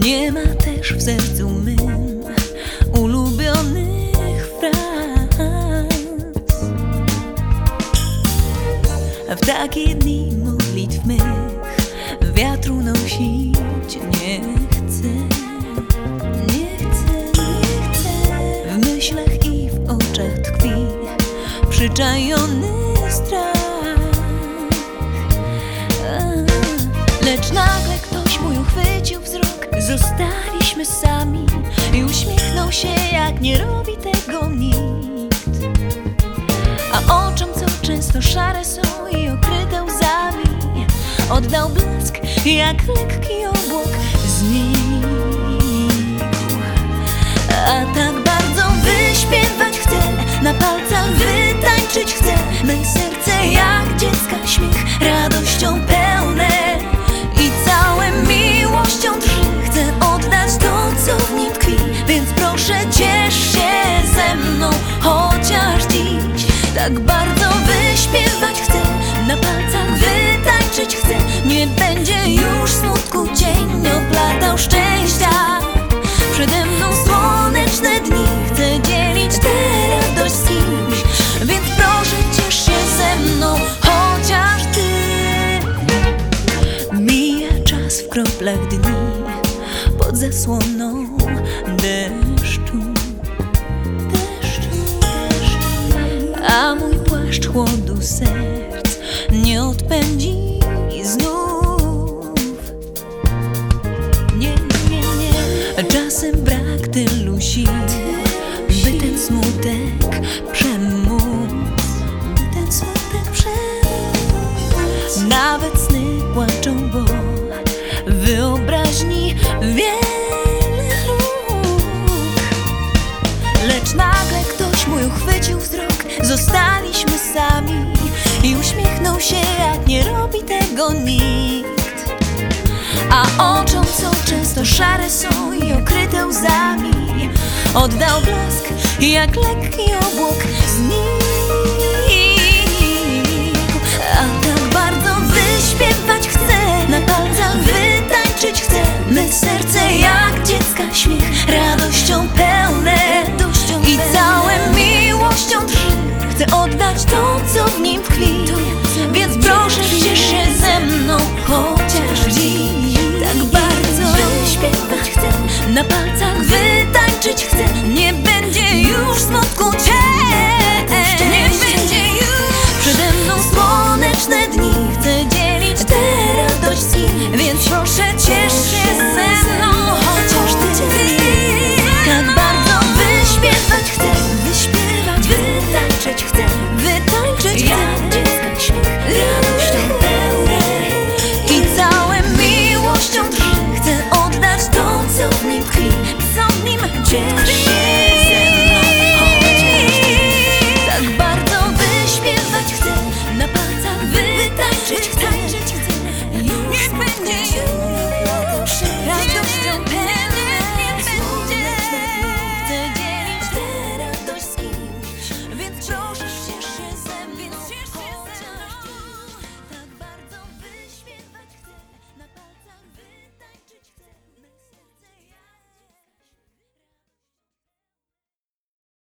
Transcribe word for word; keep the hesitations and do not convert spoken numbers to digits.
Nie ma też w sercu mym ulubionych fraz. A w takie dni modlitw mych wiatru nosić nie chcę. Nie chcę, nie chcę. W myślach i w oczach tkwi przyczajony strach. Lecz nagle ktoś mój uchwycił wzrok. Zostaliśmy sami i uśmiechnął się, jak nie robi tego nikt. A oczom, co często szare są i okryte łzami, oddał blask, jak lekki obłok znikł. A tak bardzo wyśpiewać chcę, na palcach wytańczyć chcę. Me serce jak dziecka śmiech, radością pełne i całe miłością drży. Chcę oddać to, co w nim tkwi, więc proszę ciesz się ze mną, chociaż dziś. Tak bardzo wyśpiewać chcę, na palcach wytańczyć chcę. Nie będzie już smutku dzień oplatał szczęścia. Przede mną słoneczne dni, chcę dzielić tę radość z kimś, więc proszę ciesz się ze mną, chociaż ty. Mija czas w kroplach dni, pod zasłoną deszczu, deszczu, deszczu. A mój płaszcz chłodu serc nie odpędzi znów. Nie, nie, nie. Czasem brak tylu sił, by ten smutek przemóc, by ten smutek przemóc. Nawet sny płaczą, bo wyobraźni wiele luk. Lecz nagle ktoś mój uchwycił wzrok. Zostaliśmy sami i uśmiechnął się, jak nie robi tego nikt. A oczom, co często szare są i okryte łzami, oddał blask, jak lekki obłok znikł. A tak bardzo wyśpiewać chcę, na palcach wytańczyć chcę. Me serce jak dziecka śmiech,